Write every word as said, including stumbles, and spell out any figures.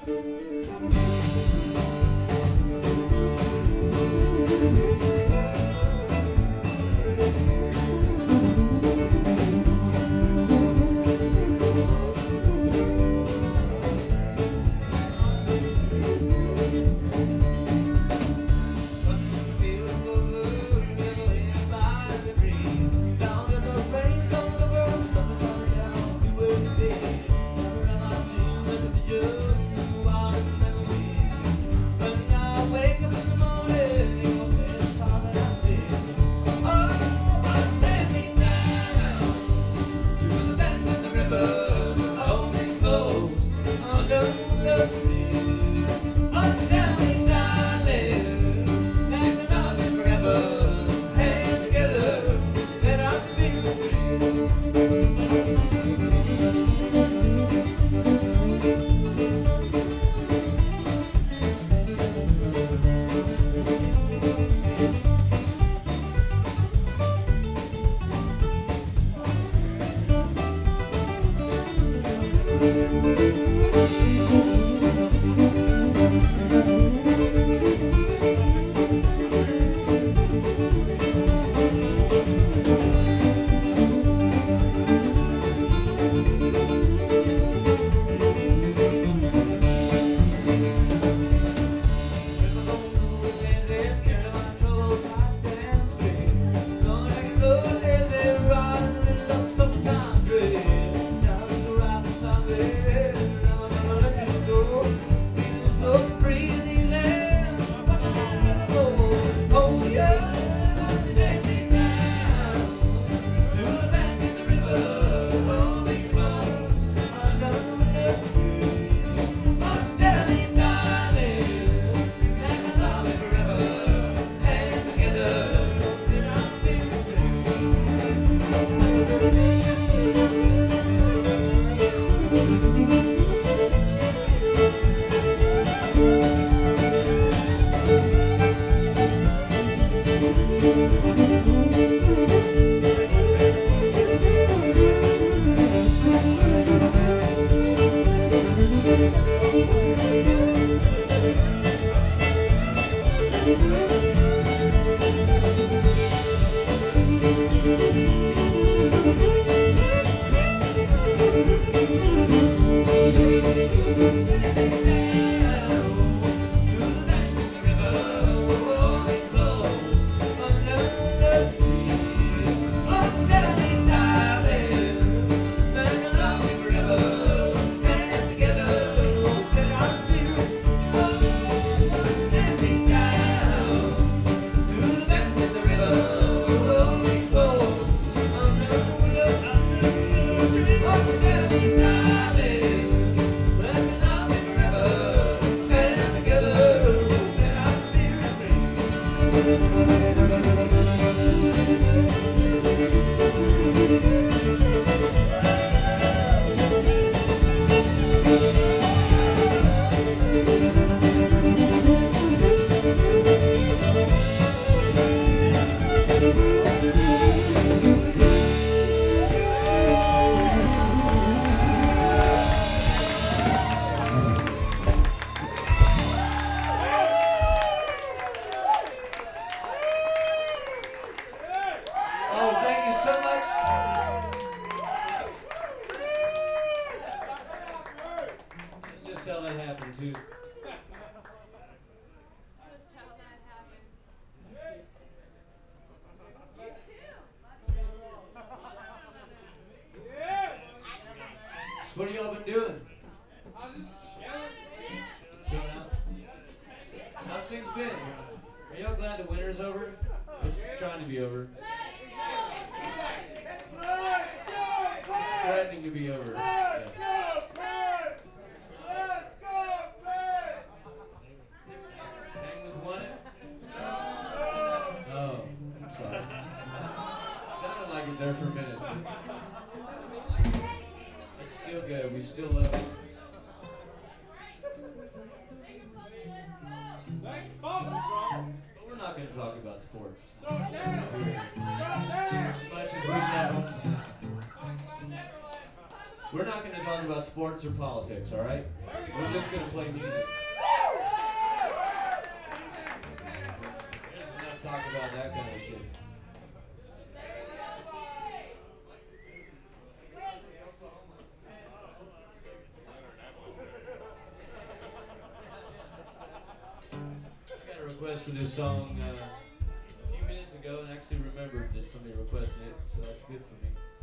What have y'all been doing? Chilling out. How's things been? Are y'all glad the winter's over? It's trying to be over. It's threatening to be over. Yeah. Penguins won it? Oh, I'm sorry. Sounded like it there for a minute. It's still good. We still love it. But we're not going to talk about sports. As much as we never. We're not going to talk about sports or politics, all right? We're just gonna play music. There's enough talk about that kind of shit. I got a request for this song uh, a few minutes ago, and actually remembered that somebody requested it, so that's good for me.